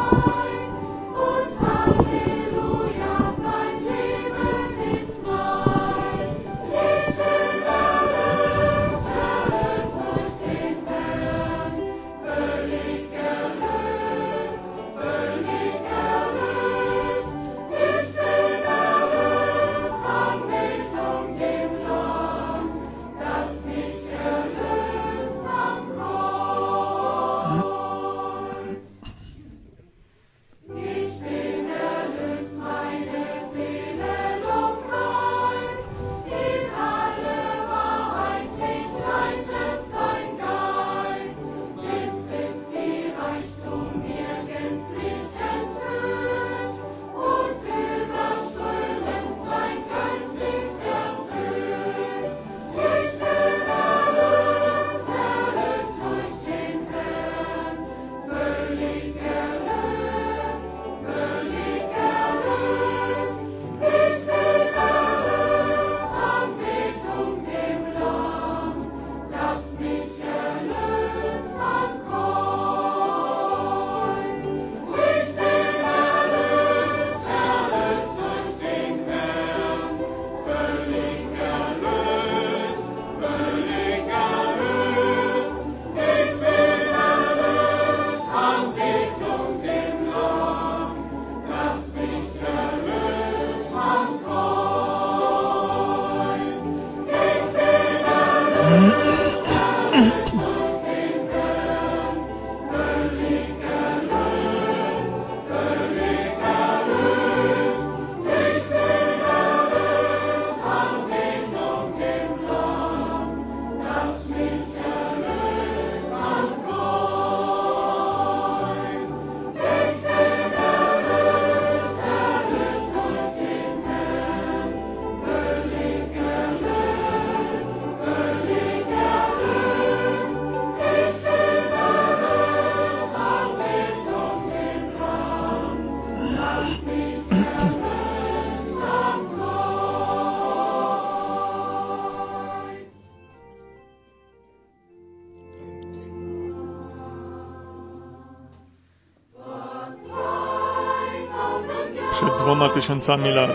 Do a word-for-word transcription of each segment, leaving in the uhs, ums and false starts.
Przed dwoma tysiącami lat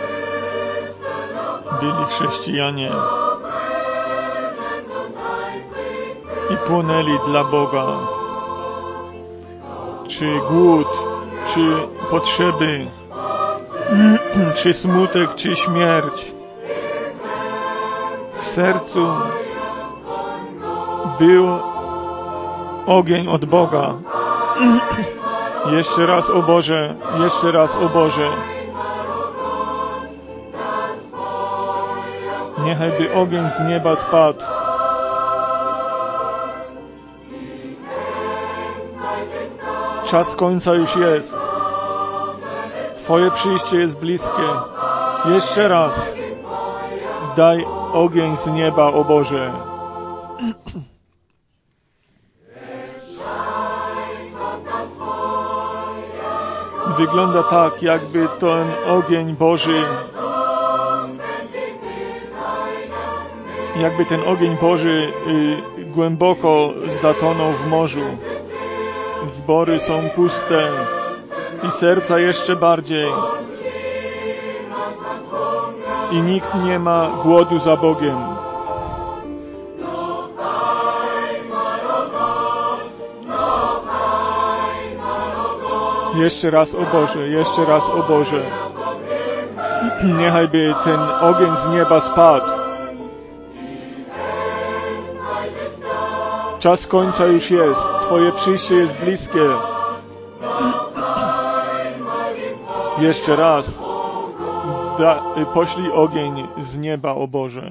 byli chrześcijanie i płonęli dla Boga. Czy głód, czy potrzeby, czy smutek, czy śmierć. W sercu był ogień od Boga. Jeszcze raz, o Boże, jeszcze raz, o Boże. Niechaj by ogień z nieba spadł. Czas końca już jest. Twoje przyjście jest bliskie. Jeszcze raz. Daj ogień z nieba, o Boże. Wygląda tak, jakby ten ogień Boży, jakby ten ogień Boży y, głęboko zatonął w morzu. Zbory są puste i serca jeszcze bardziej. I nikt nie ma głodu za Bogiem. Jeszcze raz, o Boże, jeszcze raz, o Boże. Niechaj by ten ogień z nieba spadł. Czas końca już jest. Twoje przyjście jest bliskie. Jeszcze raz. Da, poślij ogień z nieba, o Boże.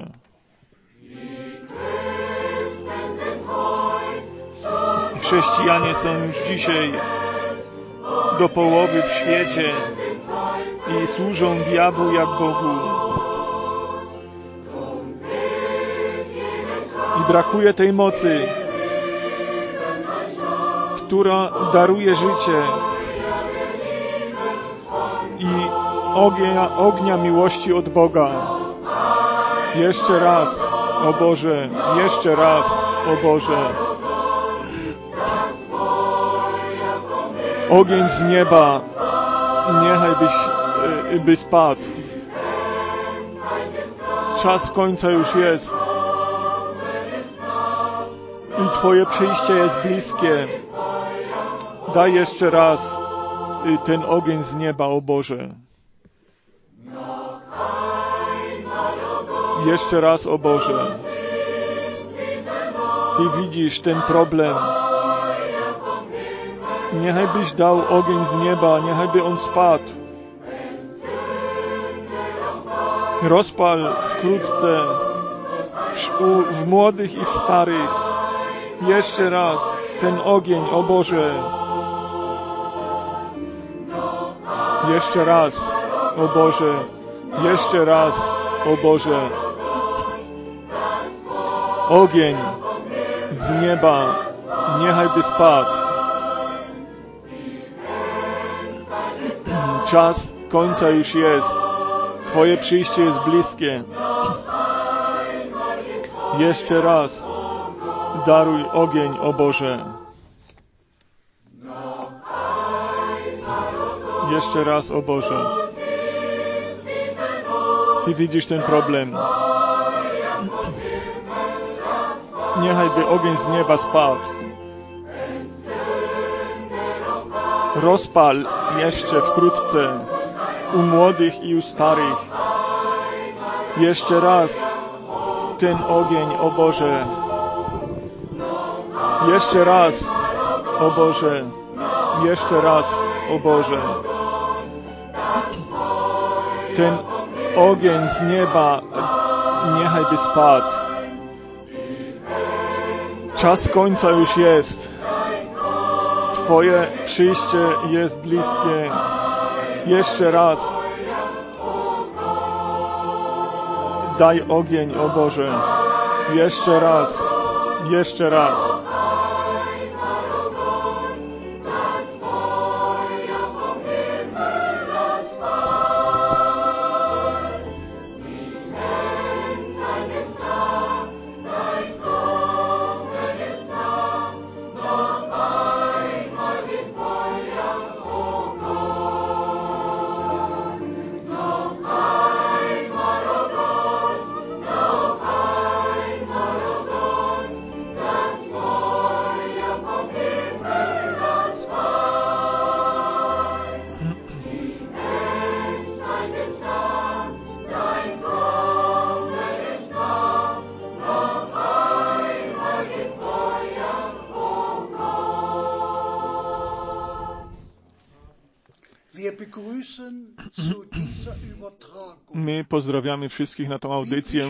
Chrześcijanie są już dzisiaj do połowy w świecie i służą diabłu jak Bogu. I brakuje tej mocy, która daruje życie i ognia, ognia miłości od Boga. Jeszcze raz, o Boże, jeszcze raz, o Boże. Ogień z nieba, niechaj byś, by spadł. Czas końca już jest. I Twoje przyjście jest bliskie. Daj jeszcze raz ten ogień z nieba, o Boże. Jeszcze raz, o Boże. Ty widzisz ten problem. Niechaj byś dał ogień z nieba, niechaj by on spadł. Rozpal wkrótce w młodych i w starych. Jeszcze raz ten ogień, o Boże. Jeszcze raz, o Boże. Jeszcze raz, o Boże. Ogień z nieba, niechaj by spadł. Czas końca już jest. Twoje przyjście jest bliskie. Jeszcze raz daruj ogień, o Boże. Jeszcze raz, o Boże. Ty widzisz ten problem. Niechaj by ogień z nieba spadł. Rozpal jeszcze wkrótce u młodych i u starych. Jeszcze raz ten ogień, o Boże. Jeszcze raz, o Boże. Jeszcze raz, o Boże. Ten ogień z nieba niechaj by spadł. Czas końca już jest. Twoje przyjście jest bliskie. Jeszcze raz. Daj ogień, o Boże. Jeszcze raz. Jeszcze raz. My pozdrawiamy wszystkich na tą audycję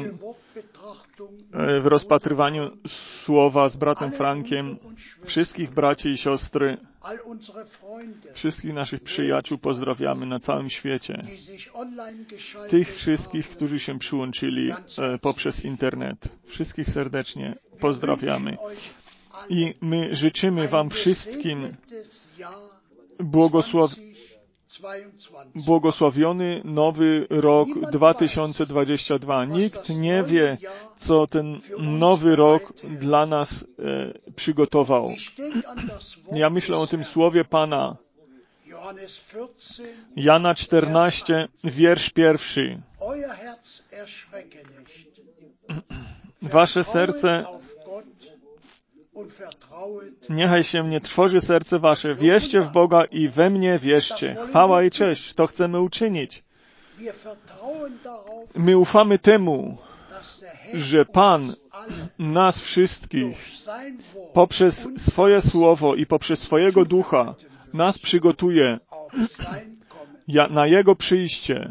w rozpatrywaniu słowa z bratem Frankiem, wszystkich braci i siostry, wszystkich naszych przyjaciół pozdrawiamy na całym świecie. Tych wszystkich, którzy się przyłączyli poprzez internet. Wszystkich serdecznie pozdrawiamy. I my życzymy Wam wszystkim błogosław... błogosławiony nowy rok dwa tysiące dwudziesty drugi. Nikt nie wie, co ten nowy rok dla nas e, przygotował. Ja myślę o tym słowie Pana. Jana czternaście, wiersz pierwszy. Wasze serce niechaj się nie trwoży serce wasze. Wierzcie w Boga i we mnie wierzcie. Chwała i cześć. To chcemy uczynić. My ufamy temu, że Pan nas wszystkich poprzez swoje słowo i poprzez swojego ducha nas przygotuje na Jego przyjście.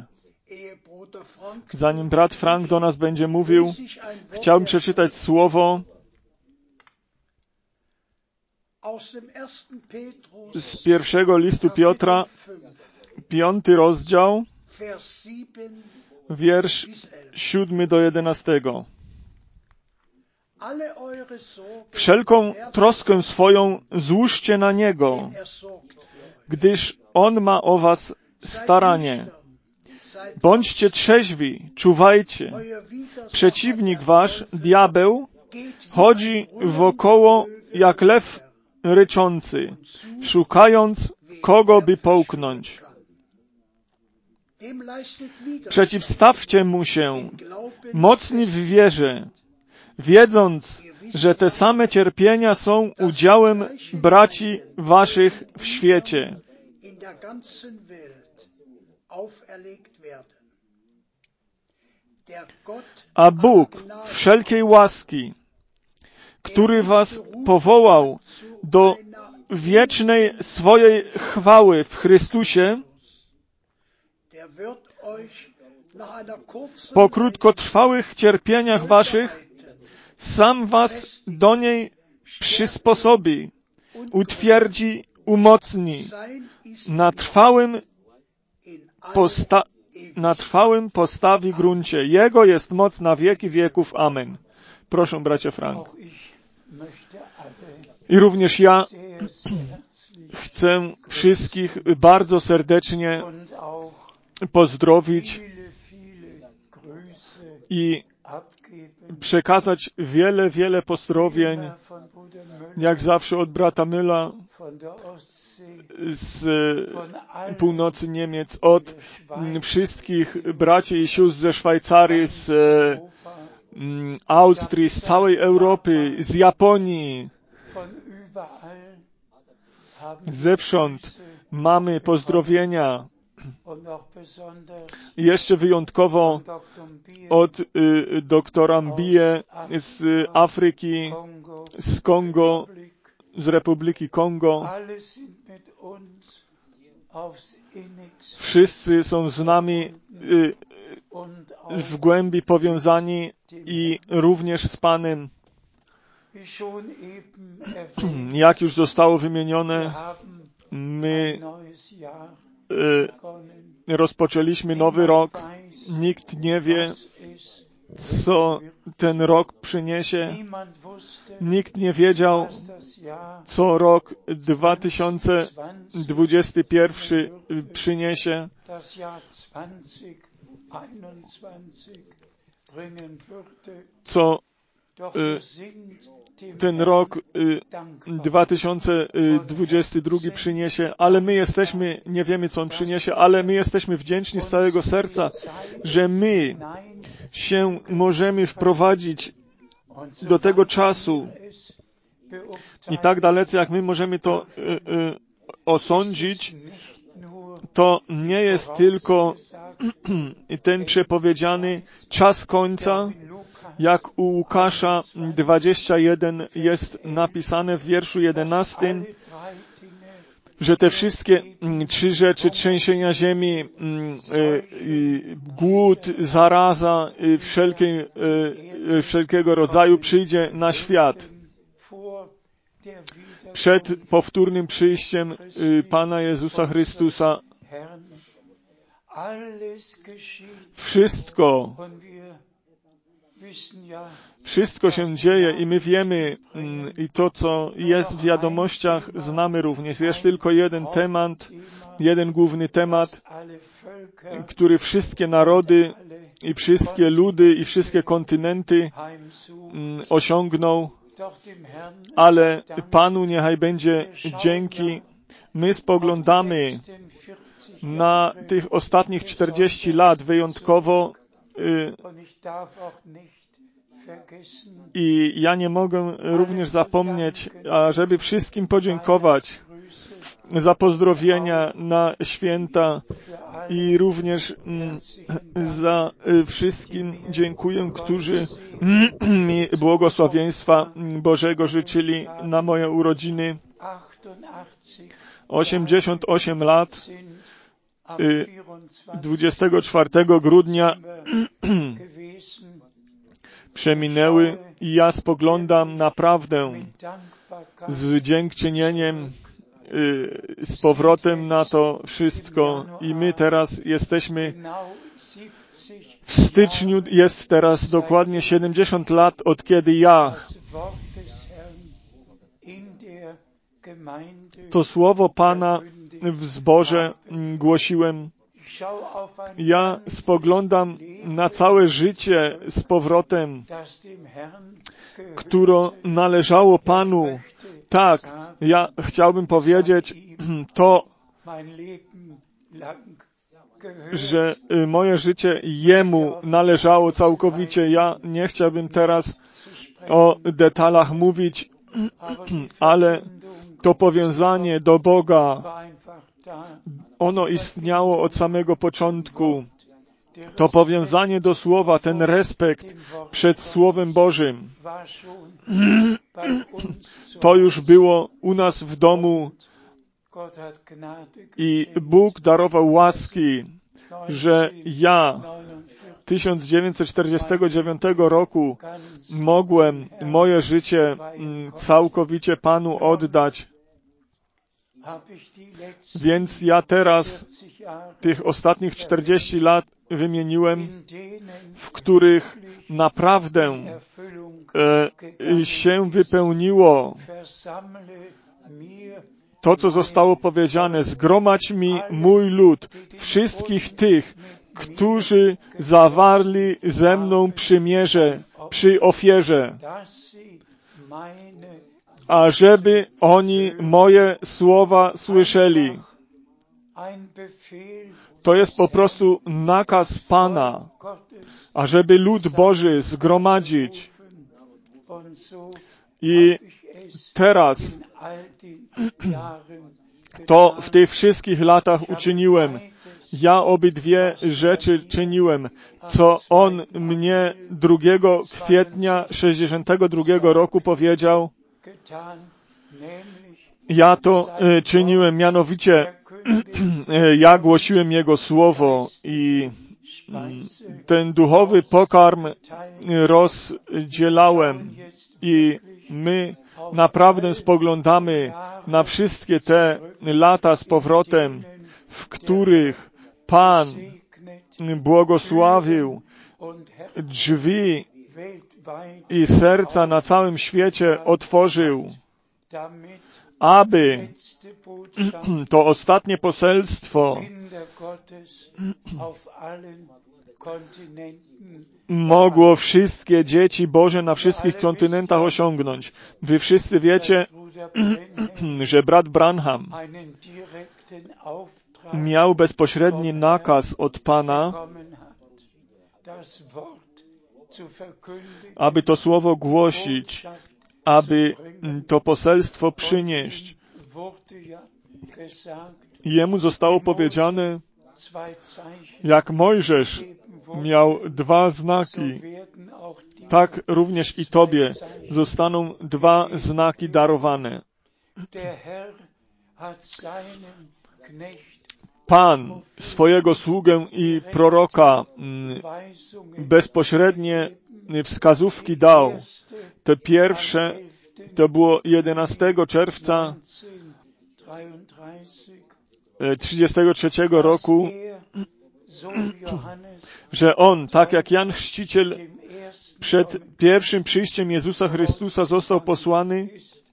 Zanim brat Frank do nas będzie mówił, chciałbym przeczytać słowo z pierwszego listu Piotra, piąty rozdział, wiersz siódmy do jedenastego. Wszelką troskę swoją złóżcie na Niego, gdyż On ma o was staranie. Bądźcie trzeźwi, czuwajcie. Przeciwnik wasz, diabeł, chodzi wokoło jak lew ryczący, szukając kogo by połknąć? Przeciwstawcie mu się, mocni w wierze, wiedząc, że te same cierpienia są udziałem braci waszych w świecie. A Bóg wszelkiej łaski, który was powołał do wiecznej swojej chwały w Chrystusie, po krótkotrwałych cierpieniach waszych, sam was do niej przysposobi, utwierdzi, umocni na trwałym, posta- na trwałym postawi gruncie. Jego jest moc na wieki wieków. Amen. Proszę, bracie Frank. I również ja chcę wszystkich bardzo serdecznie pozdrowić i przekazać wiele, wiele pozdrowień, jak zawsze od brata Mülla z północy Niemiec, od wszystkich braci i sióstr ze Szwajcarii, z Austrii, z całej Europy, z Japonii. Zewsząd mamy pozdrowienia. I jeszcze wyjątkowo od y, doktora Mbie z Afryki, z Kongo, z Republiki Kongo. Wszyscy są z nami y, w głębi powiązani i również z Panem. Jak już zostało wymienione, my y, rozpoczęliśmy nowy rok. Nikt nie wie, co ten rok przyniesie. Nikt nie wiedział, co rok dwa tysiące dwudziesty pierwszy przyniesie. Co ten rok dwa tysiące dwudziesty drugi przyniesie, ale my jesteśmy, nie wiemy, co on przyniesie, ale my jesteśmy wdzięczni z całego serca, że my się możemy wprowadzić do tego czasu i tak dalece, jak my możemy to y, y, osądzić, to nie jest tylko ten przepowiedziany czas końca, jak u Łukasza dwadzieścia jeden jest napisane w wierszu jedenastym, że te wszystkie trzy rzeczy, trzęsienia ziemi, głód, zaraza, wszelkie, wszelkiego rodzaju przyjdzie na świat. Przed powtórnym przyjściem Pana Jezusa Chrystusa wszystko Wszystko się dzieje i my wiemy, i to, co jest w wiadomościach, znamy również. Jest tylko jeden temat, jeden główny temat, który wszystkie narody i wszystkie ludy i wszystkie kontynenty osiągną, ale Panu niechaj będzie dzięki. My spoglądamy na tych ostatnich czterdzieści lat wyjątkowo i ja nie mogę również zapomnieć, ażeby wszystkim podziękować za pozdrowienia na święta i również za wszystkim dziękuję, którzy mi błogosławieństwa Bożego życzyli na moje urodziny. osiemdziesiąt osiem lat, dwudziestego czwartego grudnia przeminęły i ja spoglądam naprawdę z dziękczynieniem z powrotem na to wszystko i my teraz jesteśmy w styczniu, jest teraz dokładnie siedemdziesiąt lat, od kiedy ja to słowo Pana w zborze głosiłem. Ja spoglądam na całe życie z powrotem, które należało Panu. Tak, ja chciałbym powiedzieć, to że moje życie Jemu należało całkowicie. Ja nie chciałbym teraz o detalach mówić, ale to powiązanie do Boga, ono istniało od samego początku. To powiązanie do Słowa, ten respekt przed Słowem Bożym, to już było u nas w domu i Bóg darował łaski, że ja tysiąc dziewięćset czterdziestego dziewiątego roku mogłem moje życie całkowicie Panu oddać. Więc ja teraz tych ostatnich czterdzieści lat wymieniłem, w których naprawdę e, się wypełniło to, co zostało powiedziane. Zgromadź mi mój lud, wszystkich tych, którzy zawarli ze mną przymierze przy ofierze, ażeby oni moje słowa słyszeli. To jest po prostu nakaz Pana, ażeby lud Boży zgromadzić. I teraz to w tych wszystkich latach uczyniłem. Ja obydwie rzeczy czyniłem, co On mnie drugiego kwietnia sześćdziesiątego drugiego roku powiedział. Ja to e, czyniłem, mianowicie e, ja głosiłem Jego Słowo i m, ten duchowy pokarm rozdzielałem i my naprawdę spoglądamy na wszystkie te lata z powrotem, w których Pan błogosławił drzwi i serca na całym świecie otworzył, aby to ostatnie poselstwo mogło wszystkie dzieci Boże na wszystkich kontynentach osiągnąć. Wy wszyscy wiecie, że brat Branham miał bezpośredni nakaz od Pana, aby to słowo głosić, aby to poselstwo przynieść. Jemu zostało powiedziane, jak Mojżesz miał dwa znaki, tak również i Tobie zostaną dwa znaki darowane. Pan swojego sługę i proroka bezpośrednie wskazówki dał. Te pierwsze to było jedenastego czerwca trzydziestego trzeciego roku, że on, tak jak Jan Chrzciciel przed pierwszym przyjściem Jezusa Chrystusa został posłany,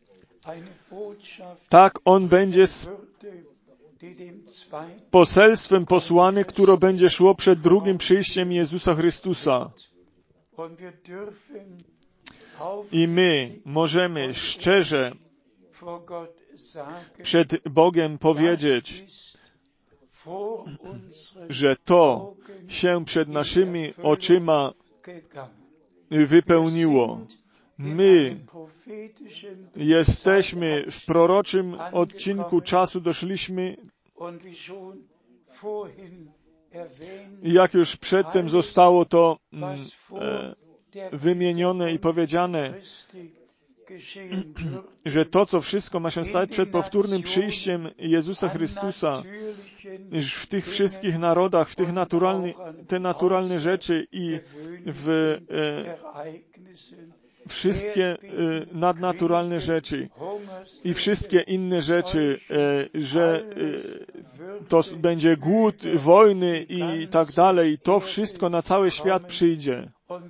tak on będzie z poselstwem posłany, które będzie szło przed drugim przyjściem Jezusa Chrystusa. I my możemy szczerze przed Bogiem powiedzieć, że to się przed naszymi oczyma wypełniło. My jesteśmy w proroczym odcinku czasu, doszliśmy, jak już przedtem zostało to e, wymienione i powiedziane, że to, co wszystko ma się stać przed powtórnym przyjściem Jezusa Chrystusa, w tych wszystkich narodach, w tych naturalnych, te naturalne rzeczy i w e, wszystkie e, nadnaturalne rzeczy i wszystkie inne rzeczy, e, że e, to będzie głód, wojny i tak dalej, to wszystko na cały świat przyjdzie.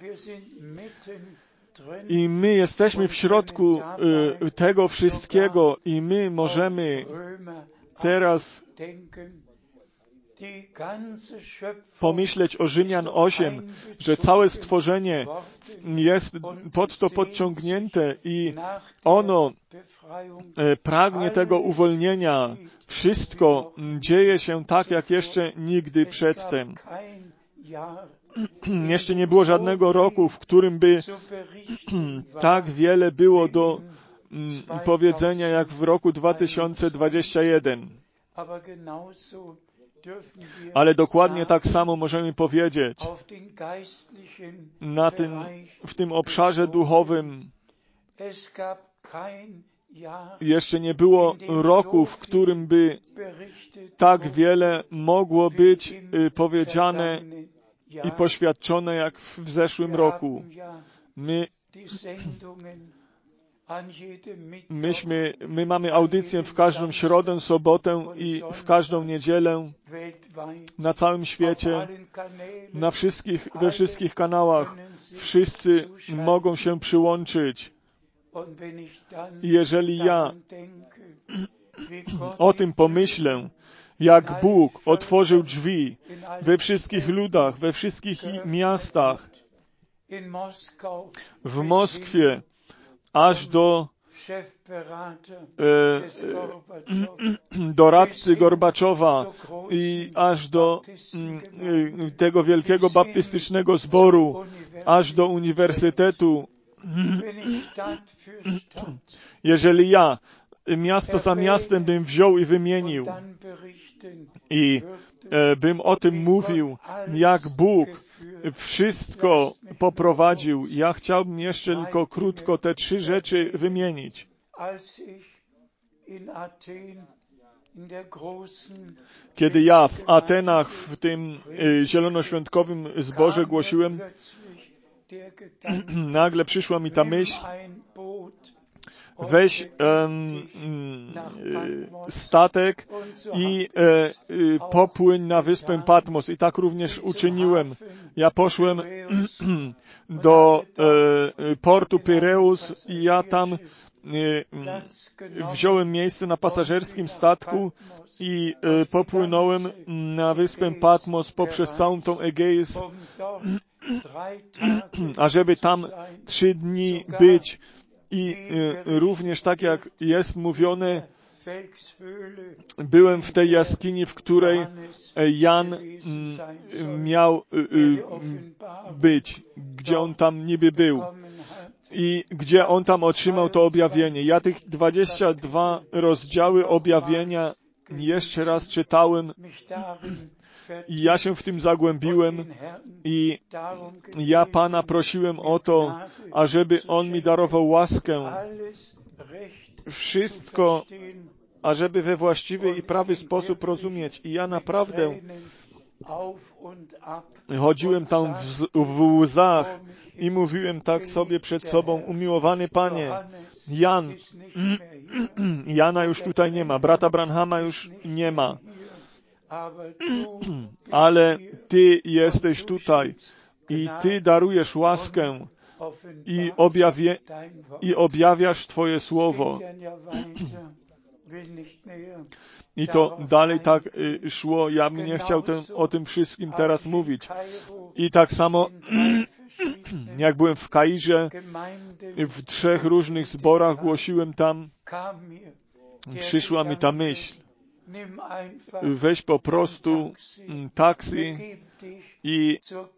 I my jesteśmy w środku y, tego wszystkiego i my możemy teraz pomyśleć o Rzymian osiem, że całe stworzenie jest pod to podciągnięte i ono pragnie tego uwolnienia. Wszystko dzieje się tak, jak jeszcze nigdy przedtem. Jeszcze nie było żadnego roku, w którym by tak wiele było do powiedzenia, jak w roku dwa tysiące dwudziestym pierwszym. Ale dokładnie tak samo możemy powiedzieć na tym, w tym obszarze duchowym. Jeszcze nie było roku, w którym by tak wiele mogło być powiedziane i poświadczone jak w zeszłym roku. My Myśmy, my mamy audycję w każdą środę, sobotę i w każdą niedzielę na całym świecie, na wszystkich, we wszystkich kanałach. Wszyscy mogą się przyłączyć. I jeżeli ja o tym pomyślę, jak Bóg otworzył drzwi we wszystkich ludach, we wszystkich miastach, w Moskwie, aż do e, doradcy Gorbaczowa i aż do e, tego wielkiego baptystycznego zboru, aż do uniwersytetu. Jeżeli ja miasto za miastem bym wziął i wymienił i e, bym o tym mówił, jak Bóg wszystko poprowadził. Ja chciałbym jeszcze tylko krótko te trzy rzeczy wymienić. Kiedy ja w Atenach, w tym y, zielonoświątkowym zborze głosiłem, nagle przyszła mi ta myśl, weź um, y, statek i y, y, popłyń na wyspę Patmos. I tak również uczyniłem. Ja poszłem do y, portu Pireus i ja tam y, wziąłem miejsce na pasażerskim statku i y, popłynąłem na wyspę Patmos poprzez całą tą Egeis, ażeby tam trzy dni być. I y, również tak jak jest mówione, byłem w tej jaskini, w której Jan y, miał y, y, być, gdzie on tam niby był i gdzie on tam otrzymał to objawienie. Ja tych dwadzieścia dwa rozdziały objawienia jeszcze raz czytałem i ja się w tym zagłębiłem i ja Pana prosiłem o to, ażeby On mi darował łaskę, wszystko, ażeby we właściwy i prawy sposób rozumieć. I ja naprawdę chodziłem tam w, w łzach i mówiłem tak sobie przed sobą, umiłowany Panie, Jan, Jana już tutaj nie ma, brata Branhama już nie ma, ale Ty jesteś tutaj i Ty darujesz łaskę i, objawie, i objawiasz Twoje słowo. I to dalej tak y, szło. Ja bym nie chciał ten, o tym wszystkim teraz mówić. I tak samo jak byłem w Kairze, w trzech różnych zborach głosiłem tam, przyszła mi ta myśl. Weź po prostu taksi i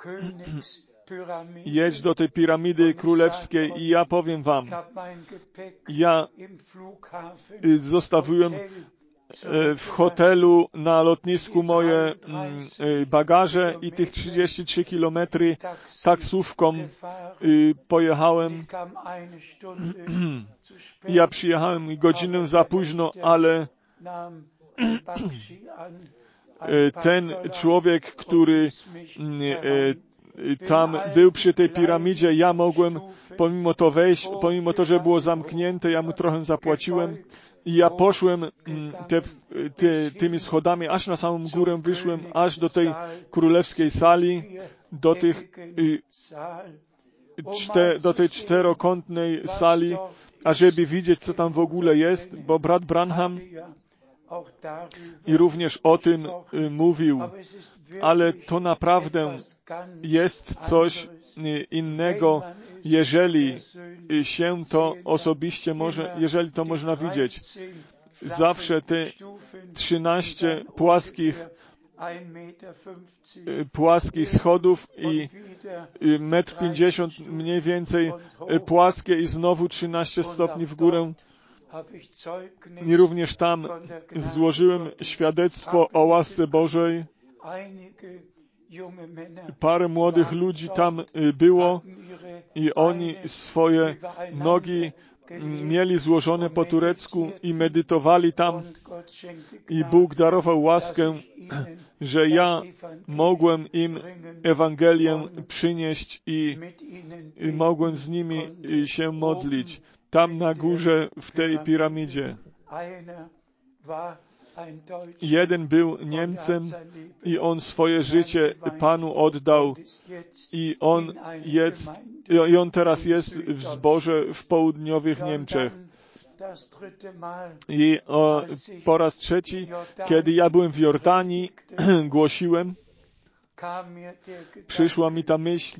jedź do tej piramidy królewskiej i ja powiem wam, ja zostawiłem w hotelu na lotnisku moje bagaże i tych trzydzieści trzy kilometry taksówką pojechałem. Ja przyjechałem godzinę za późno, ale ten człowiek, który tam był przy tej piramidzie, ja mogłem pomimo to wejść, pomimo to, że było zamknięte, ja mu trochę zapłaciłem i ja poszłem te, te, tymi schodami, aż na samą górę wyszłem, aż do tej królewskiej sali, do tych czte, do tej czterokątnej sali, ażeby widzieć, co tam w ogóle jest, bo brat Branham i również o tym mówił, ale to naprawdę jest coś innego, jeżeli się to osobiście może, jeżeli to można widzieć. Zawsze te trzynaście płaskich płaskich schodów i metr pięćdziesiąt mniej więcej płaskie i znowu trzynaście stopni w górę. I również tam złożyłem świadectwo o łasce Bożej. Parę młodych ludzi tam było i oni swoje nogi mieli złożone po turecku i medytowali tam. I Bóg darował łaskę, że ja mogłem im Ewangelię przynieść i mogłem z nimi się modlić. Tam na górze w tej piramidzie. Jeden był Niemcem i on swoje życie Panu oddał i on jest, i on teraz jest w zborze w południowych Niemczech. I o, po raz trzeci, kiedy ja byłem w Jordanii, głosiłem, przyszła mi ta myśl,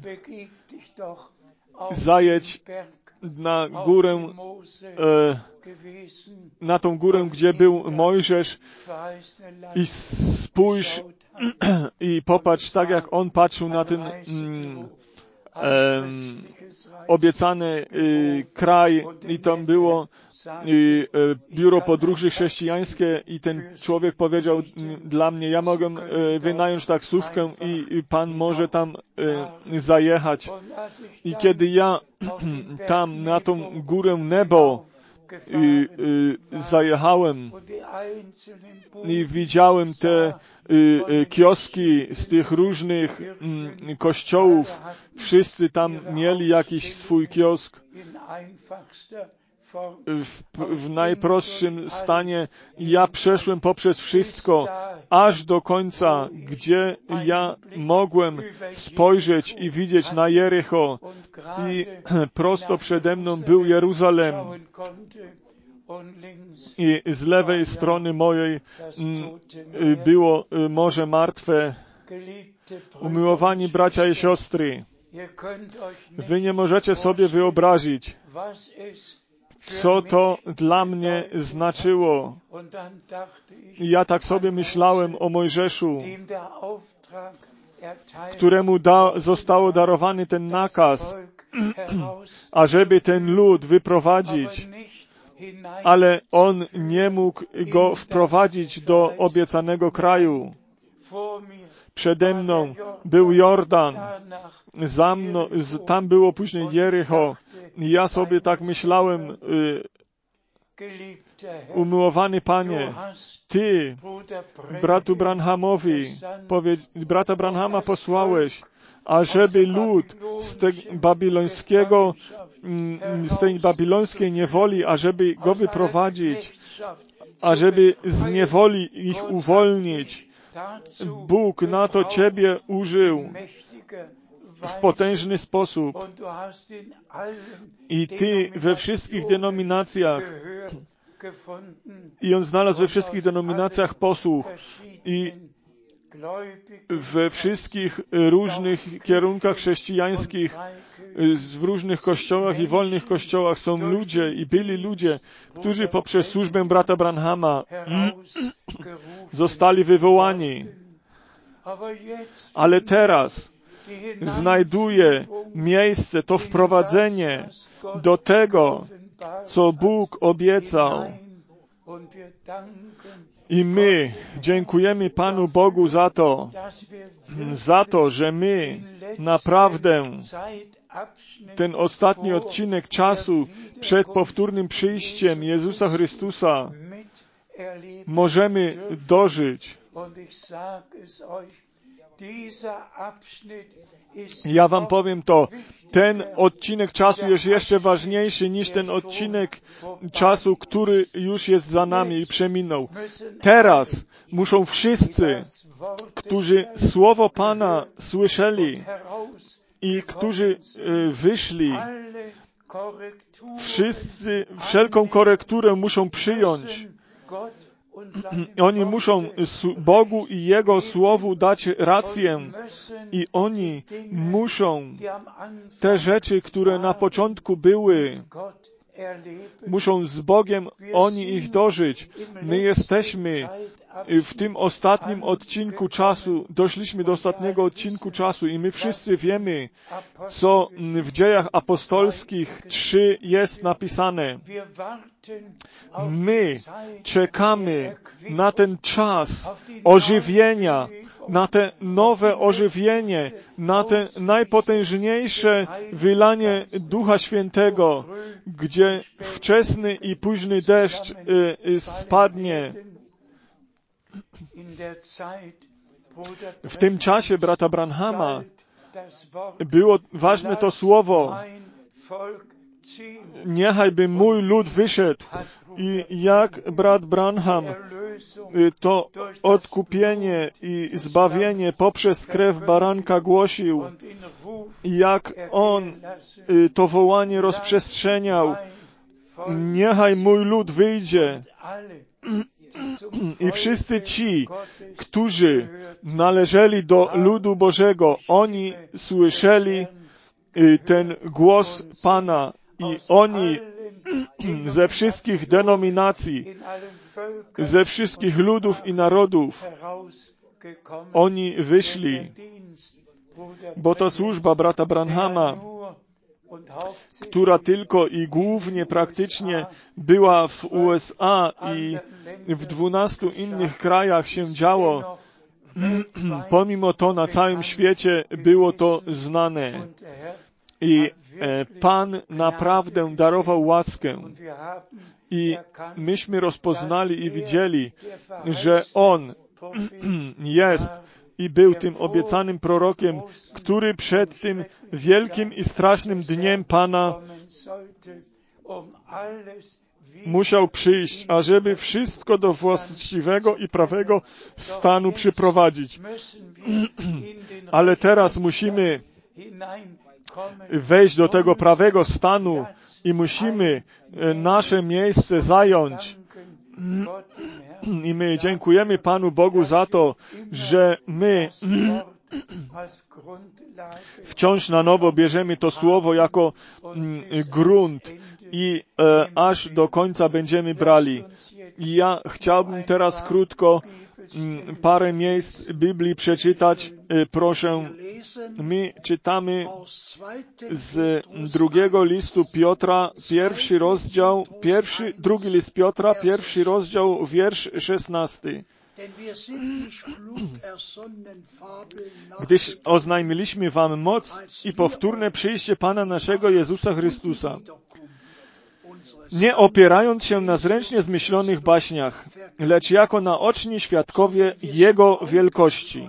zajedź na górę, e, na tą górę, gdzie był Mojżesz i spójrz i popatrz tak, jak on patrzył na ten mm, e, obiecany y, kraj i tam było y, y, biuro podróży chrześcijańskie i ten człowiek powiedział y, dla mnie, ja mogę y, wynająć taksówkę i, i pan może tam y, zajechać. I kiedy ja tam na tą górę Nebo y, y, zajechałem i widziałem te y, y, kioski z tych różnych y, kościołów. Wszyscy tam mieli jakiś swój kiosk w, w najprostszym stanie. Ja przeszłem poprzez wszystko, aż do końca, gdzie ja mogłem spojrzeć i widzieć na Jericho i prosto przede mną był Jeruzalem. I z lewej strony mojej było Morze Martwe. Umiłowani bracia i siostry, wy nie możecie sobie wyobrazić, co to dla mnie znaczyło. I ja tak sobie myślałem o Mojżeszu, któremu da, zostało darowany ten nakaz, ażeby ten lud wyprowadzić, ale on nie mógł go wprowadzić do obiecanego kraju. Przede mną był Jordan, za mną, tam było później Jericho. I ja sobie tak myślałem, y, umiłowany Panie, Ty, bratu Branhamowi, powie, brata Branhama posłałeś, ażeby lud z tego babilońskiego, z tej babilońskiej niewoli, ażeby go wyprowadzić, ażeby z niewoli ich uwolnić. Bóg na to Ciebie użył w potężny sposób. I Ty we wszystkich denominacjach, i On znalazł we wszystkich denominacjach posłuch i we wszystkich różnych kierunkach chrześcijańskich, w różnych kościołach i wolnych kościołach są ludzie i byli ludzie, którzy poprzez służbę brata Branhama zostali wywołani. Ale teraz znajduje miejsce to wprowadzenie do tego, co Bóg obiecał. I my dziękujemy Panu Bogu za to, za to, że my naprawdę ten ostatni odcinek czasu przed powtórnym przyjściem Jezusa Chrystusa możemy dożyć. Ja wam powiem to, ten odcinek czasu jest jeszcze ważniejszy niż ten odcinek czasu, który już jest za nami i przeminął. Teraz muszą wszyscy, którzy Słowo Pana słyszeli i którzy wyszli, wszyscy wszelką korekturę muszą przyjąć Oni muszą Bogu i Jego Słowu dać rację i oni muszą te rzeczy, które na początku były, muszą z Bogiem oni ich dożyć. My jesteśmy w tym ostatnim odcinku czasu, doszliśmy do ostatniego odcinku czasu i my wszyscy wiemy, co w Dziejach Apostolskich trzy jest napisane. My czekamy na ten czas ożywienia, na te nowe ożywienie, na te najpotężniejsze wylanie Ducha Świętego, gdzie wczesny i późny deszcz y, y, spadnie. W tym czasie brata Branhama było ważne to słowo: niechajby mój lud wyszedł. I jak brat Branham to odkupienie i zbawienie poprzez krew baranka głosił, jak on to wołanie rozprzestrzeniał: niechaj mój lud wyjdzie. I wszyscy ci, którzy należeli do ludu Bożego, oni słyszeli ten głos Pana i oni ze wszystkich denominacji, ze wszystkich ludów i narodów, oni wyszli, bo ta służba brata Branhama, która tylko i głównie praktycznie była w U S A i w dwunastu innych krajach się działo, pomimo to na całym świecie było to znane. I Pan naprawdę darował łaskę. I myśmy rozpoznali i widzieli, że On jest i był tym obiecanym prorokiem, który przed tym wielkim i strasznym dniem Pana musiał przyjść, ażeby wszystko do właściwego i prawego stanu przyprowadzić. Ale teraz musimy wejść do tego prawego stanu i musimy nasze miejsce zająć. I my dziękujemy Panu Bogu za to, że my wciąż na nowo bierzemy to słowo jako grunt i e, aż do końca będziemy brali. I ja chciałbym teraz krótko m, parę miejsc Biblii przeczytać. E, proszę, my czytamy z drugiego listu Piotra, pierwszy rozdział, pierwszy, drugi list Piotra, pierwszy rozdział, wiersz szesnasty. Gdyż oznajmiliśmy wam moc i powtórne przyjście Pana naszego Jezusa Chrystusa, nie opierając się na zręcznie zmyślonych baśniach, lecz jako naoczni świadkowie Jego wielkości.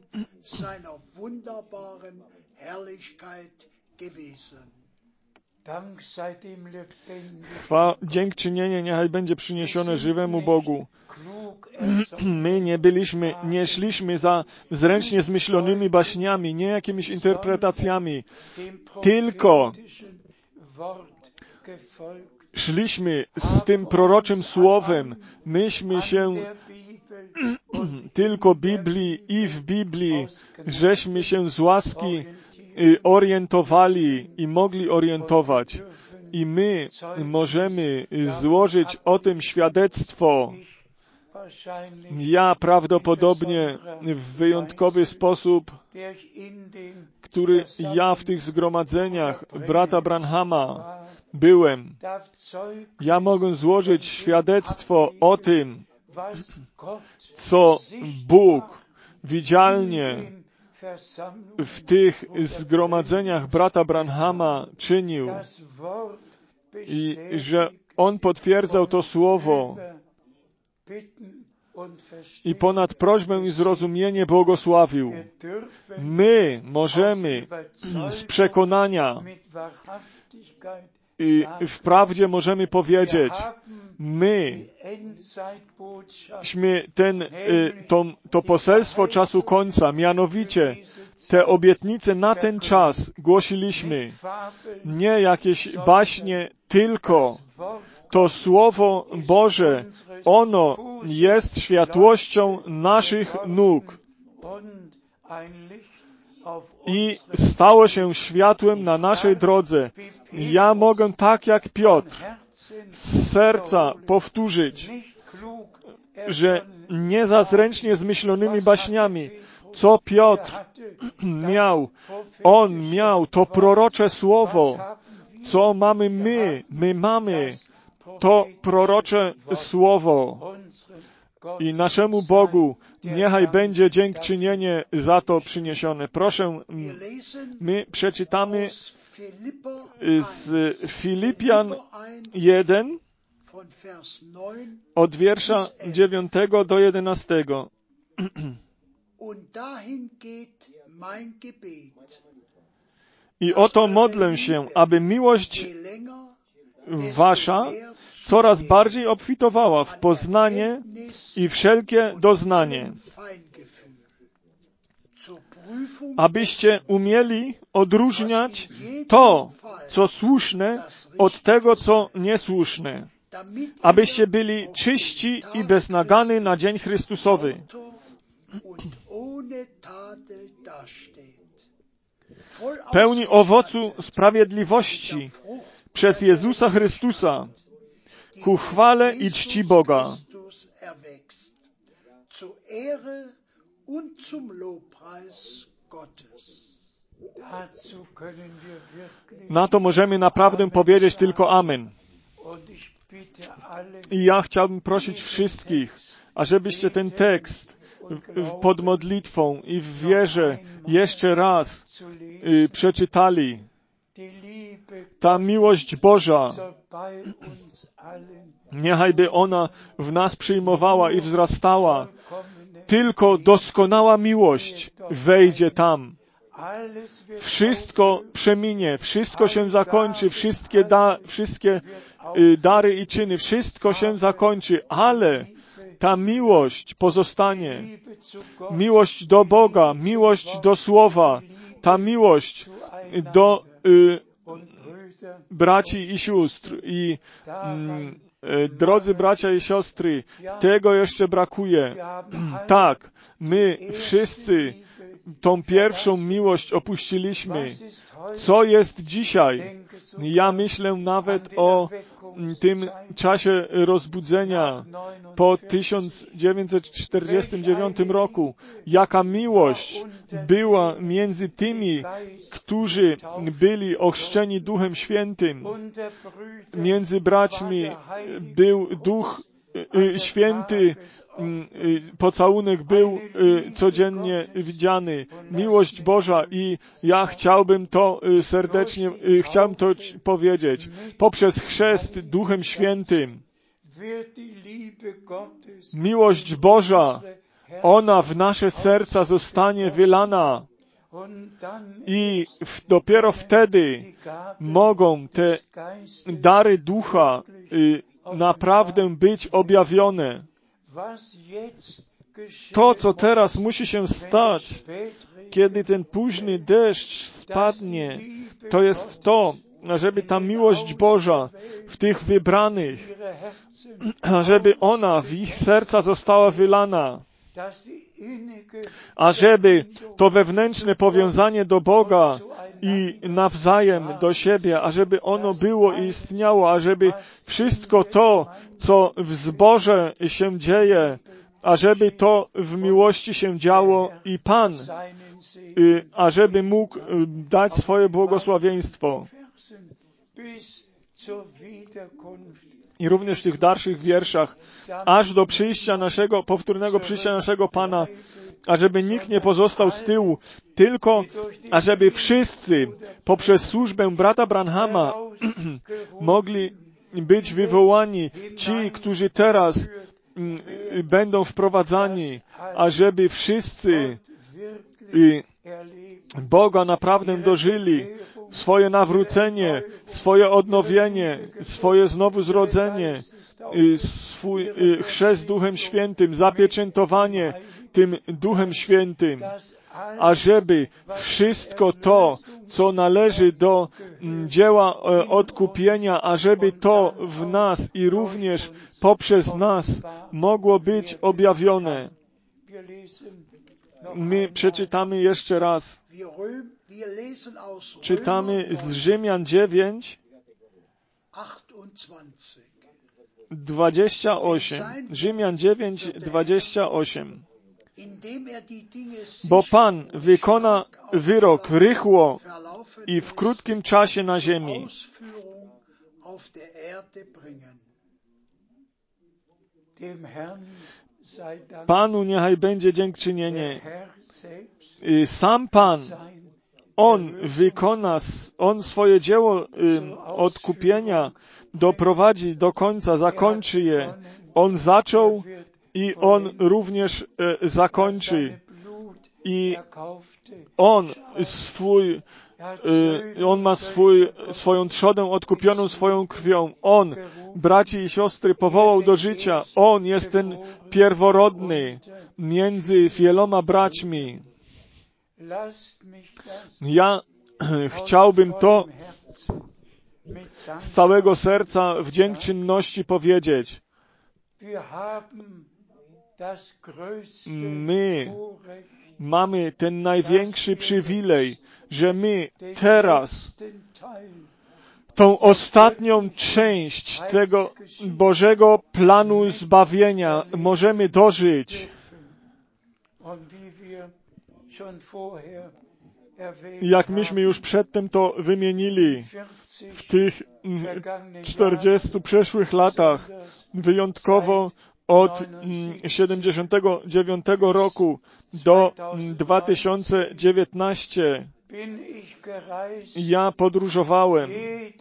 Chwała, dziękczynienie niechaj będzie przyniesione żywemu Bogu. My nie byliśmy, nie szliśmy za zręcznie zmyślonymi baśniami, nie jakimiś interpretacjami, tylko szliśmy z tym proroczym słowem. Myśmy się tylko Biblii i w Biblii, żeśmy się z łaski orientowali i mogli orientować. I my możemy złożyć o tym świadectwo. Ja prawdopodobnie w wyjątkowy sposób, który ja w tych zgromadzeniach brata Branhama byłem, ja mogę złożyć świadectwo o tym, co Bóg widzialnie w tych zgromadzeniach brata Branhama czynił i że On potwierdzał to słowo i ponad prośbę i zrozumienie błogosławił. My możemy z przekonania i wprawdzie możemy powiedzieć, myśmy ten, to, to poselstwo czasu końca, mianowicie te obietnice na ten czas głosiliśmy. Nie jakieś baśnie, tylko to Słowo Boże, ono jest światłością naszych nóg i stało się światłem na naszej drodze. Ja mogę tak jak Piotr z serca powtórzyć, że nie za zręcznie zmyślonymi baśniami, co Piotr miał. On miał to prorocze słowo. Co mamy my? My mamy to prorocze słowo. I naszemu Bogu niechaj będzie dziękczynienie za to przyniesione. Proszę, my przeczytamy z Filipian jeden od wiersza dziewiątego do jedenastego. I oto modlę się, aby miłość wasza coraz bardziej obfitowała w poznanie i wszelkie doznanie, abyście umieli odróżniać to, co słuszne, od tego, co niesłuszne, abyście byli czyści i bez nagany na dzień Chrystusowy, pełni owocu sprawiedliwości przez Jezusa Chrystusa, ku chwale i czci Boga. Na to możemy naprawdę powiedzieć tylko amen. I ja chciałbym prosić wszystkich, ażebyście ten tekst pod modlitwą i w wierze jeszcze raz y, przeczytali. Ta miłość Boża, niechajby ona w nas przyjmowała i wzrastała. Tylko doskonała miłość wejdzie tam. Wszystko przeminie, wszystko się zakończy, wszystkie, da, wszystkie y, dary i czyny, wszystko się zakończy, ale ta miłość pozostanie. Miłość do Boga, miłość do Słowa, ta miłość do y, braci i sióstr. I mm, y, drodzy bracia i siostry, tego jeszcze brakuje. Tak, my wszyscy tą pierwszą miłość opuściliśmy. Co jest dzisiaj? Ja myślę nawet o tym czasie rozbudzenia po tysiąc dziewięćset czterdziestym dziewiątym roku. Jaka miłość była między tymi, którzy byli ochrzczeni Duchem Świętym. Między braćmi był Duch Święty, pocałunek był codziennie widziany. Miłość Boża i ja chciałbym to serdecznie, chciałbym to powiedzieć. Poprzez chrzest Duchem Świętym. Miłość Boża, ona w nasze serca zostanie wylana. I w, dopiero wtedy mogą te dary Ducha y, naprawdę być objawione. To, co teraz musi się stać, kiedy ten późny deszcz spadnie, to jest to, żeby ta miłość Boża w tych wybranych, żeby ona w ich serca została wylana, ażeby to wewnętrzne powiązanie do Boga i nawzajem do siebie, ażeby ono było i istniało, ażeby wszystko to, co w zborze się dzieje, ażeby to w miłości się działo i Pan, ażeby mógł dać swoje błogosławieństwo. I również w tych dalszych wierszach, aż do przyjścia naszego, powtórnego przyjścia naszego Pana, ażeby nikt nie pozostał z tyłu, tylko ażeby wszyscy poprzez służbę brata Branhama mogli być wywołani, ci, którzy teraz będą wprowadzani, ażeby wszyscy Boga naprawdę dożyli, swoje nawrócenie, swoje odnowienie, swoje znowu zrodzenie, swój chrzest Duchem Świętym, zapieczętowanie tym Duchem Świętym, ażeby wszystko to, co należy do dzieła odkupienia, ażeby to w nas i również poprzez nas mogło być objawione. My przeczytamy jeszcze raz. Czytamy z Rzymian dziewięć, dwadzieścia osiem. Rzymian dziewięć, dwadzieścia osiem. Bo Pan wykona wyrok rychło i w krótkim czasie na ziemi. Panu niechaj będzie dziękczynienie. Sam Pan, On wykona, On swoje dzieło odkupienia doprowadzi do końca, zakończy je. On zaczął i On również zakończy. I On swój, On ma swój, swoją trzodę odkupioną swoją krwią. On, braci i siostry, powołał do życia. On jest ten pierworodny między wieloma braćmi. Ja chciałbym to z całego serca w dziękczynności powiedzieć. My mamy ten największy przywilej, że my teraz tą ostatnią część tego Bożego planu zbawienia możemy dożyć. Jak myśmy już przedtem to wymienili, w tych czterdziestu przeszłych latach, wyjątkowo od siedemdziesiątego dziewiątego roku do dwa tysiące dziewiętnastego, ja podróżowałem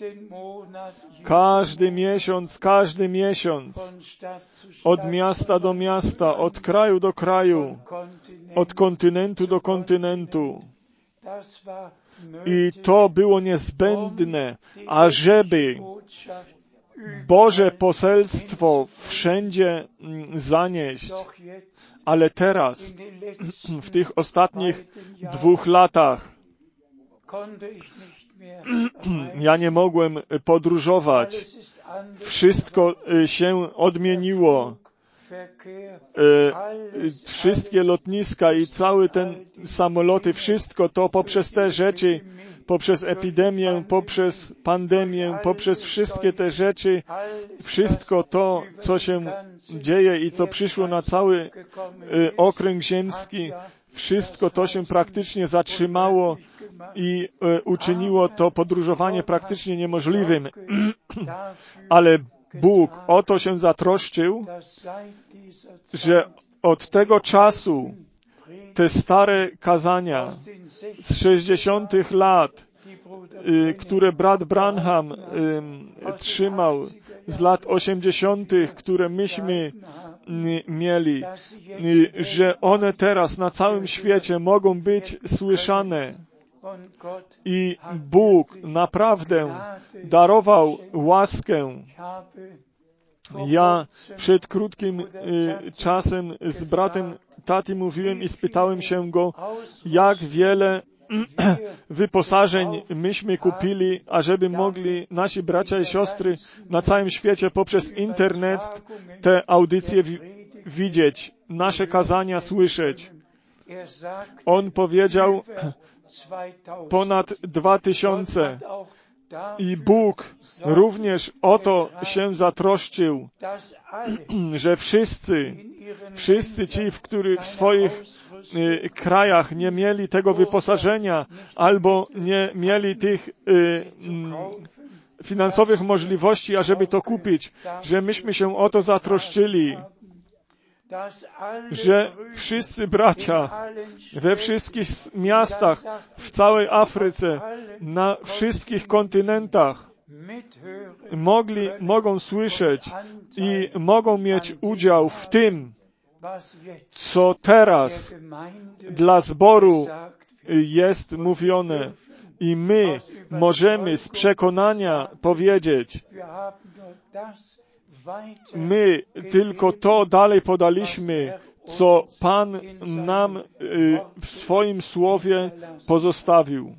każdy miesiąc, każdy miesiąc, od miasta do miasta, od kraju do kraju, od kontynentu do kontynentu. I to było niezbędne, ażeby Boże poselstwo wszędzie zanieść. Ale teraz, w tych ostatnich dwóch latach, ja nie mogłem podróżować. Wszystko się odmieniło. Wszystkie lotniska i cały ten samoloty, wszystko to poprzez te rzeczy, poprzez epidemię, poprzez pandemię, poprzez wszystkie te rzeczy, wszystko to, co się dzieje i co przyszło na cały okręg ziemski, wszystko to się praktycznie zatrzymało i uczyniło to podróżowanie praktycznie niemożliwym. Ale Bóg o to się zatroszczył, że od tego czasu te stare kazania z sześćdziesiątych lat, które brat Branham trzymał, z lat osiemdziesiątych, które myśmy mieli, że one teraz na całym świecie mogą być słyszane. I Bóg naprawdę darował łaskę. Ja przed krótkim y, czasem z bratem Tati mówiłem i spytałem się go, jak wiele wyposażeń myśmy kupili, ażeby mogli nasi bracia i siostry na całym świecie poprzez internet te audycje wi- widzieć, nasze kazania słyszeć. On powiedział, ponad dwa tysiące. I Bóg również o to się zatroszczył, że wszyscy, wszyscy ci, w których w swoich y, krajach nie mieli tego wyposażenia albo nie mieli tych y, y, finansowych możliwości, ażeby to kupić, że myśmy się o to zatroszczyli, że wszyscy bracia we wszystkich miastach, w całej Afryce, na wszystkich kontynentach mogli, mogą słyszeć i mogą mieć udział w tym, co teraz dla zboru jest mówione. I my możemy z przekonania powiedzieć, my tylko to dalej podaliśmy, co Pan nam w swoim Słowie pozostawił.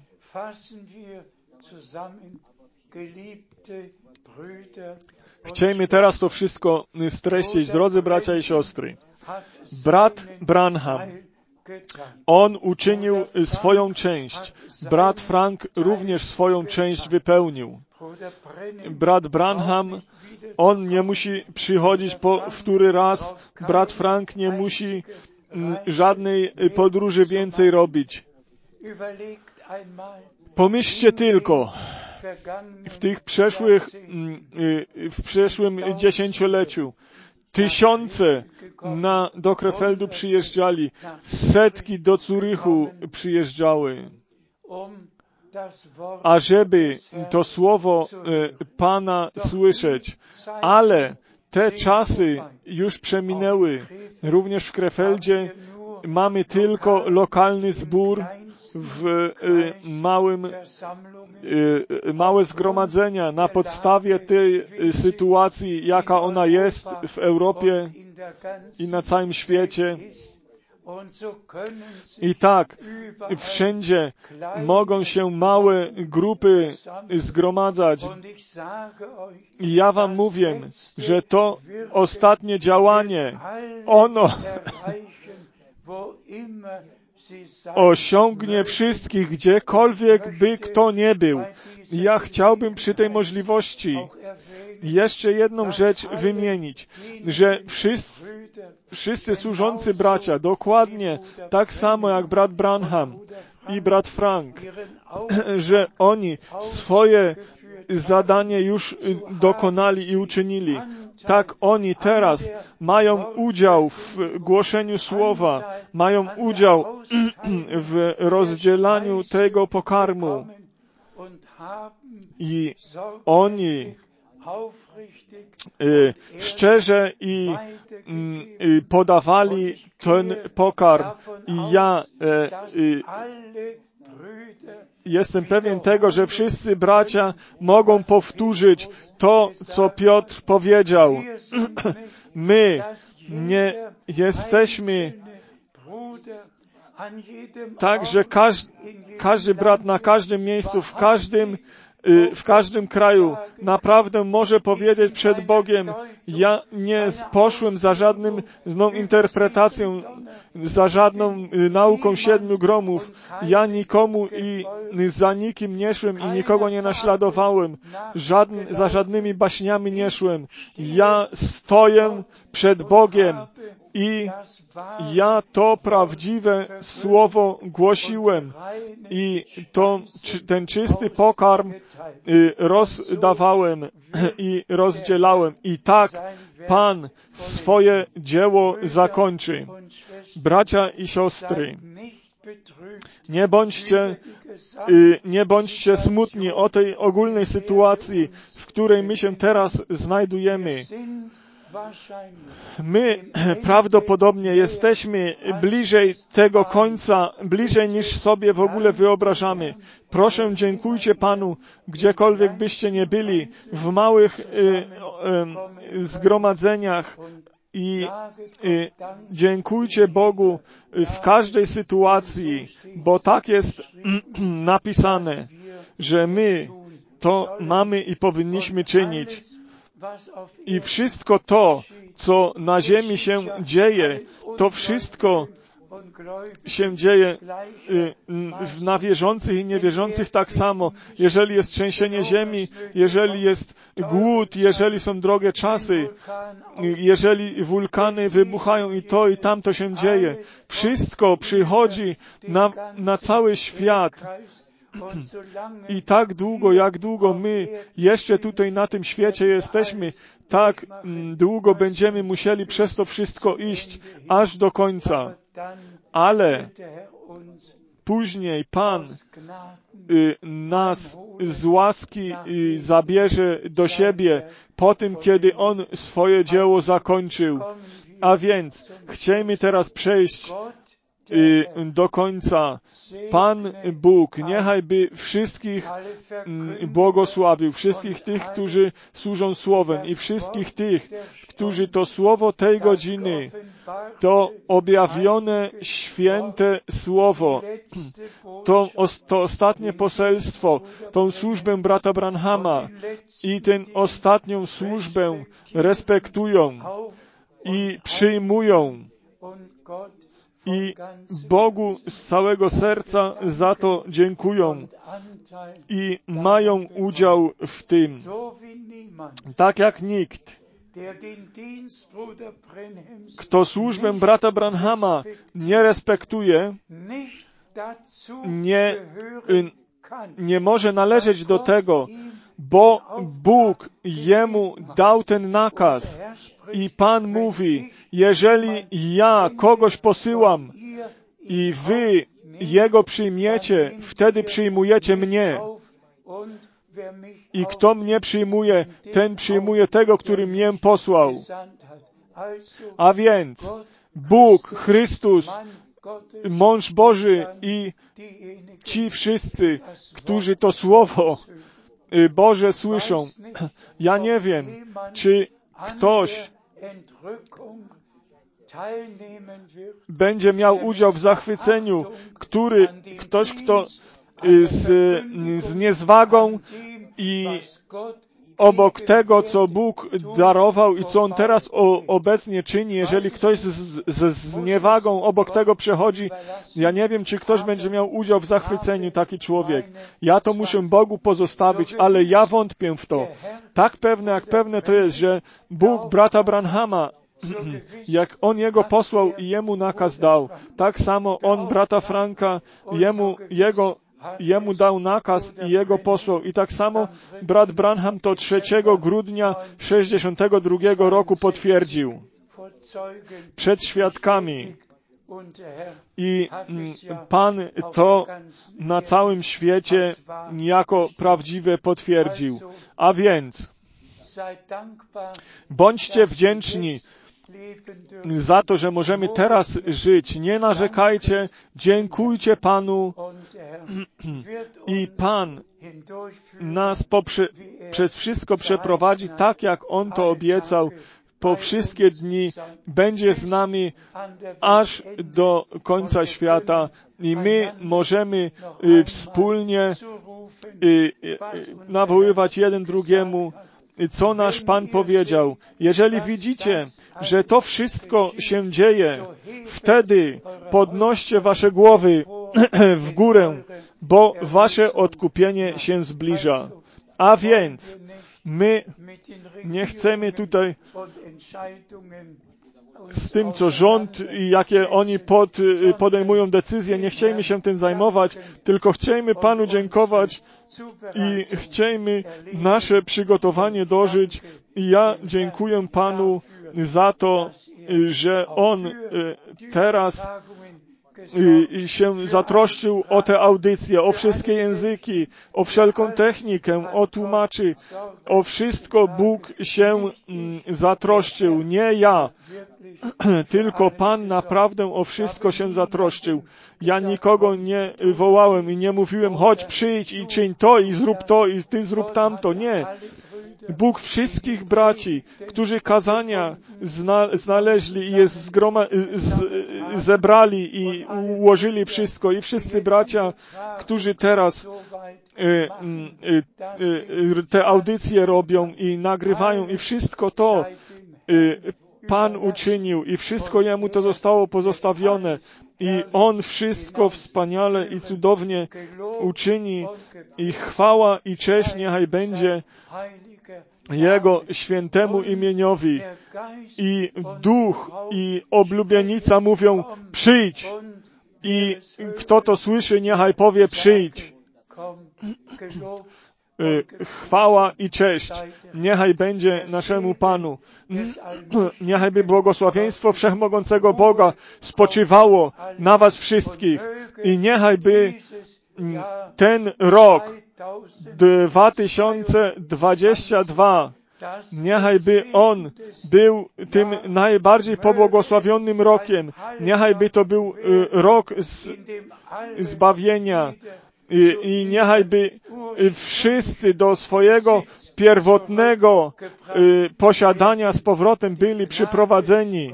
Chciejmy teraz to wszystko streścić. Drodzy bracia i siostry, brat Branham, on uczynił swoją część. Brat Frank również swoją część wypełnił. Brat Branham, on nie musi przychodzić po wtóry raz. Brat Frank nie musi żadnej podróży więcej robić. Pomyślcie tylko, w tych przeszłych, w przeszłym dziesięcioleciu tysiące na, do Krefeldu przyjeżdżali, setki do Zurychu przyjeżdżały, ażeby to słowo Pana słyszeć. Ale te czasy już przeminęły. Również w Krefeldzie mamy tylko lokalny zbór, w y, małym, y, y, małe zgromadzenia na podstawie tej y, sytuacji, jaka ona jest w Europie i na całym świecie. I tak, wszędzie mogą się małe grupy zgromadzać. I ja wam mówię, że to ostatnie działanie, ono osiągnie wszystkich, gdziekolwiek by kto nie był. Ja chciałbym przy tej możliwości jeszcze jedną rzecz wymienić, że wszyscy, wszyscy służący bracia, dokładnie tak samo jak brat Branham i brat Frank, że oni swoje zadanie już dokonali i uczynili. Tak oni teraz mają udział w głoszeniu słowa, mają udział w rozdzielaniu tego pokarmu. I oni y, szczerze i y, podawali ten pokarm. I ja y, y, jestem pewien tego, że wszyscy bracia mogą powtórzyć to, co Piotr powiedział. My nie jesteśmy tak, że każdy, każdy brat na każdym miejscu, w każdym w każdym kraju naprawdę może powiedzieć przed Bogiem, ja nie poszłem za żadnym zną interpretacją, za żadną nauką siedmiu gromów. Ja nikomu i za nikim nie szłem i nikogo nie naśladowałem. Żadn, za żadnymi baśniami nie szłem. Ja stoję przed Bogiem i ja to prawdziwe słowo głosiłem i to, ten czysty pokarm rozdawałem i rozdzielałem. I tak Pan swoje dzieło zakończy. Bracia i siostry, nie bądźcie, nie bądźcie smutni o tej ogólnej sytuacji, w której my się teraz znajdujemy. My prawdopodobnie jesteśmy bliżej tego końca, bliżej niż sobie w ogóle wyobrażamy. Proszę, dziękujcie Panu, gdziekolwiek byście nie byli, w małych y, y, zgromadzeniach i y, dziękujcie Bogu w każdej sytuacji, bo tak jest napisane, że my to mamy i powinniśmy czynić. I wszystko to, co na ziemi się dzieje, to wszystko się dzieje na wierzących i niewierzących tak samo. Jeżeli jest trzęsienie ziemi, jeżeli jest głód, jeżeli są drogie czasy, jeżeli wulkany wybuchają i to i tamto się dzieje. Wszystko przychodzi na, na cały świat. I tak długo, jak długo my jeszcze tutaj na tym świecie jesteśmy, tak długo będziemy musieli przez to wszystko iść, aż do końca. Ale później Pan y, nas z łaski y, zabierze do siebie po tym, kiedy On swoje dzieło zakończył. A więc chciejmy teraz przejść do końca. Pan Bóg niechaj by wszystkich błogosławił, wszystkich tych, którzy służą Słowem i wszystkich tych, którzy to Słowo tej godziny, to objawione, święte Słowo, to, to ostatnie poselstwo, tą służbę brata Branhama i tę ostatnią służbę respektują i przyjmują i Bogu z całego serca za to dziękują i mają udział w tym, tak jak nikt, kto służbę brata Branhama nie respektuje, nie, nie może należeć do tego, bo Bóg jemu dał ten nakaz i Pan mówi, jeżeli ja kogoś posyłam i wy Jego przyjmiecie, wtedy przyjmujecie mnie. I kto mnie przyjmuje, ten przyjmuje tego, który mnie posłał. A więc Bóg, Chrystus, Mąż Boży i ci wszyscy, którzy to Słowo Boże słyszą. Ja nie wiem, czy ktoś będzie miał udział w zachwyceniu, który, ktoś, kto z, z niezwagą i obok tego, co Bóg darował i co On teraz o, obecnie czyni, jeżeli ktoś z, z, z niewagą obok tego przechodzi, ja nie wiem, czy ktoś będzie miał udział w zachwyceniu, taki człowiek. Ja to muszę Bogu pozostawić, ale ja wątpię w to. Tak pewne, jak pewne to jest, że Bóg brata Branhama, jak On Jego posłał i Jemu nakaz dał, tak samo On brata Franka, jemu, jego Jemu dał nakaz i Jego posłał. I tak samo brat Branham to trzeciego grudnia sześćdziesiątego drugiego roku potwierdził przed świadkami. I Pan to na całym świecie jako prawdziwe potwierdził. A więc bądźcie wdzięczni za to, że możemy teraz żyć. Nie narzekajcie, dziękujcie Panu i Pan nas poprze- przez wszystko przeprowadzi tak, jak On to obiecał. Po wszystkie dni będzie z nami aż do końca świata i my możemy y, wspólnie y, y, nawoływać jeden drugiemu, co nasz Pan powiedział. Jeżeli widzicie, że to wszystko się dzieje, wtedy podnoście wasze głowy w górę, bo wasze odkupienie się zbliża. A więc my nie chcemy tutaj z tym, co rząd i jakie oni pod, podejmują decyzje, nie chciejmy się tym zajmować, tylko chciejmy Panu dziękować i chciejmy nasze przygotowanie dożyć. I ja dziękuję Panu za to, że On teraz się zatroszczył o te audycje, o wszystkie języki, o wszelką technikę, o tłumaczy, o wszystko Bóg się zatroszczył. Nie ja, tylko Pan naprawdę o wszystko się zatroszczył. Ja nikogo nie wołałem i nie mówiłem, chodź, przyjdź i czyń to i zrób to i ty zrób tamto. Nie. Bóg wszystkich braci, którzy kazania zna, znaleźli i je zgroma, z, zebrali i ułożyli wszystko i wszyscy bracia, którzy teraz y, y, y, te audycje robią i nagrywają i wszystko to y, Pan uczynił i wszystko Jemu to zostało pozostawione i On wszystko wspaniale i cudownie uczyni i chwała i cześć niechaj będzie Jego świętemu imieniowi. I Duch i oblubienica mówią, przyjdź. I kto to słyszy, niechaj powie, przyjdź. Chwała i cześć niechaj będzie naszemu Panu. Niechaj by błogosławieństwo Wszechmogącego Boga spoczywało na was wszystkich. I niechaj by ten rok dwa tysiące dwudziesty drugi Niechaj by on był tym najbardziej pobłogosławionym rokiem. Niechaj by to był rok z, zbawienia. I, I niechaj by wszyscy do swojego pierwotnego y, posiadania z powrotem byli przyprowadzeni.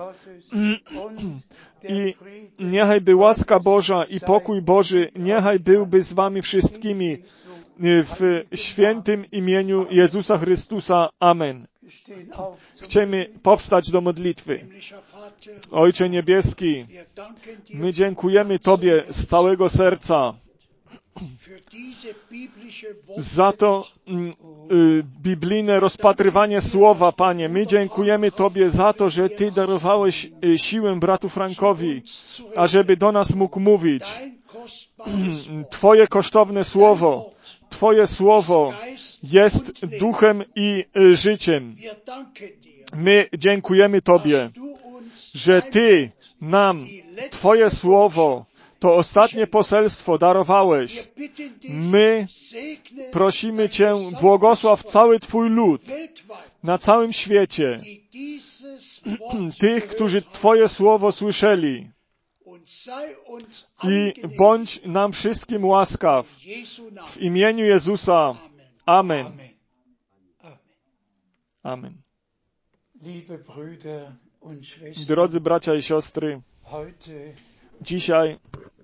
I niechaj by łaska Boża i pokój Boży, niechaj byłby z wami wszystkimi w świętym imieniu Jezusa Chrystusa. Amen. Chcemy powstać do modlitwy. Ojcze Niebieski, my dziękujemy Tobie z całego serca za to y, biblijne rozpatrywanie Słowa, Panie. My dziękujemy Tobie za to, że Ty darowałeś y, siłę bratu Frankowi, ażeby do nas mógł mówić. Twoje kosztowne Słowo, Twoje Słowo jest duchem i y, życiem. My dziękujemy Tobie, że Ty nam Twoje Słowo, to ostatnie poselstwo darowałeś. My prosimy Cię, błogosław cały Twój lud na całym świecie, tych, którzy Twoje słowo słyszeli. I bądź nam wszystkim łaskaw. W imieniu Jezusa. Amen. Amen. Drodzy bracia i siostry, dzisiaj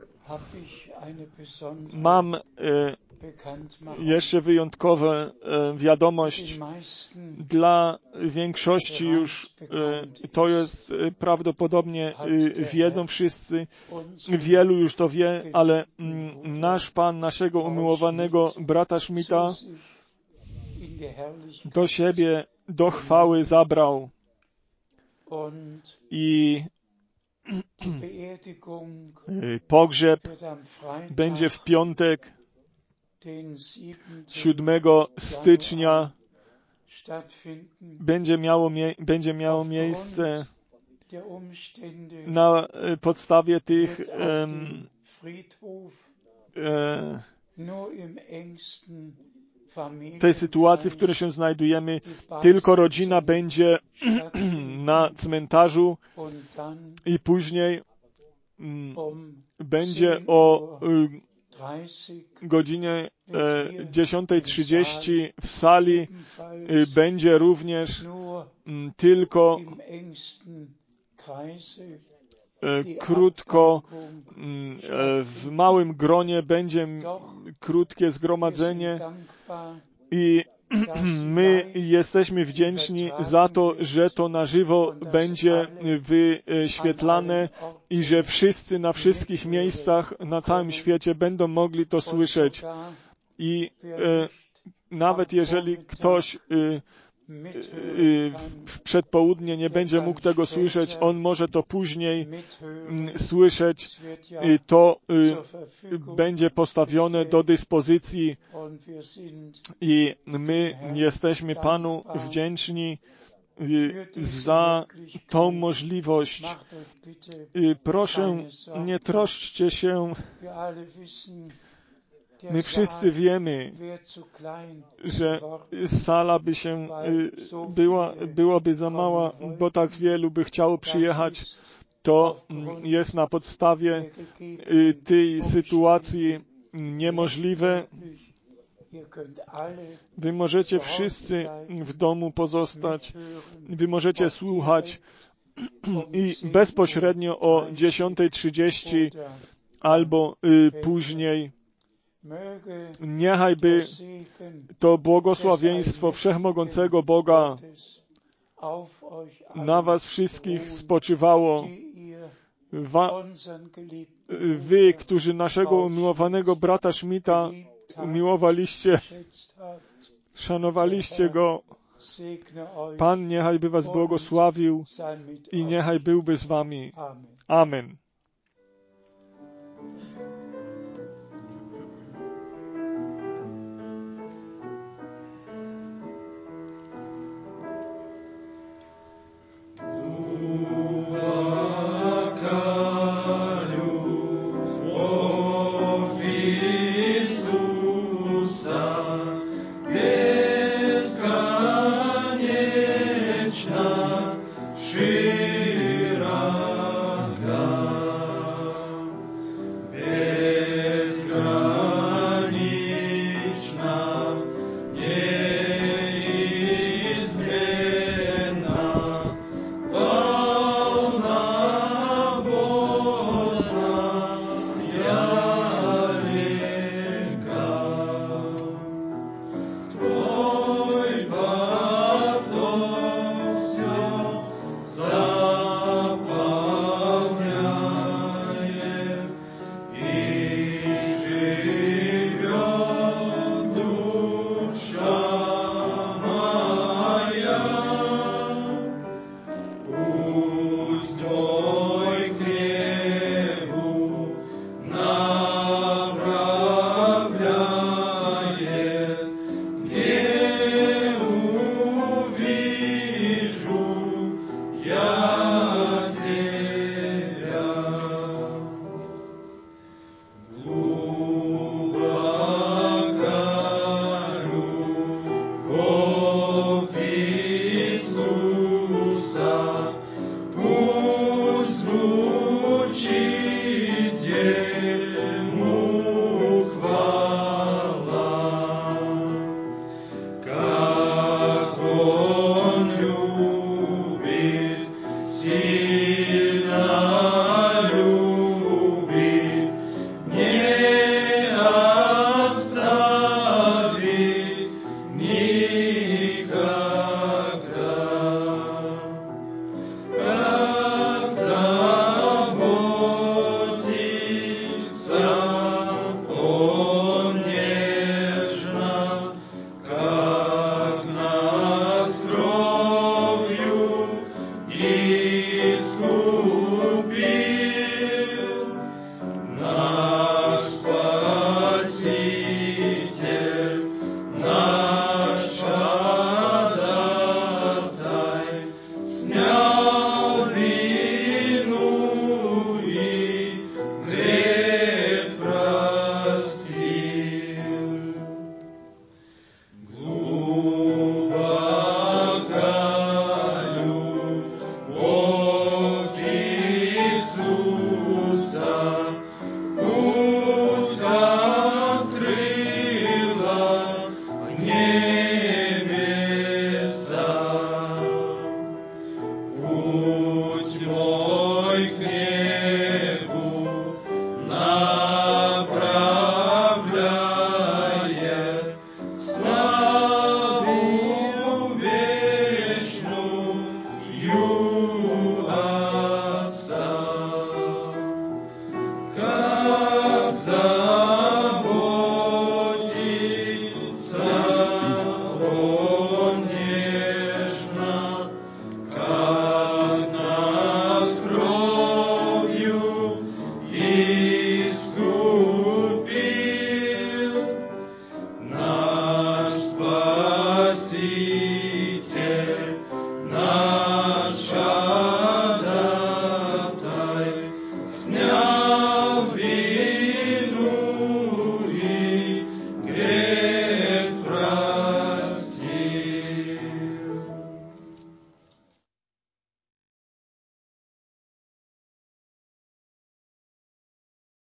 mam e, jeszcze wyjątkowe e, wiadomość. Dla większości już e, to jest e, prawdopodobnie e, wiedzą wszyscy, wielu już to wie, ale m, nasz Pan, naszego umiłowanego brata Schmidta do siebie, do chwały zabrał. I pogrzeb będzie w piątek, siódmego stycznia. Będzie miało, mie- będzie miało miejsce na podstawie tych um, e, tej sytuacji, w której się znajdujemy. Tylko rodzina będzie na cmentarzu i później mm, będzie o y, godzinie e, dziesiątej trzydzieści w sali y, będzie również mm, tylko e, krótko mm, e, w małym gronie będzie krótkie zgromadzenie i my jesteśmy wdzięczni za to, że to na żywo będzie wyświetlane i że wszyscy na wszystkich miejscach na całym świecie będą mogli to słyszeć. I e, nawet jeżeli ktoś e, w przedpołudnie nie będzie mógł tego słyszeć, on może to później słyszeć. To będzie postawione do dyspozycji i my jesteśmy Panu wdzięczni za tą możliwość. Proszę, nie troszczcie się. My wszyscy wiemy, że sala by się była, byłaby za mała, bo tak wielu by chciało przyjechać. To jest na podstawie tej sytuacji niemożliwe. Wy możecie wszyscy w domu pozostać. Wy możecie słuchać i bezpośrednio o dziesiątej trzydzieści albo później. Niechaj by to błogosławieństwo Wszechmogącego Boga na was wszystkich spoczywało. Wa- wy, którzy naszego umiłowanego brata Schmidta umiłowaliście, szanowaliście go, Pan niechaj by was błogosławił i niechaj byłby z wami. Amen.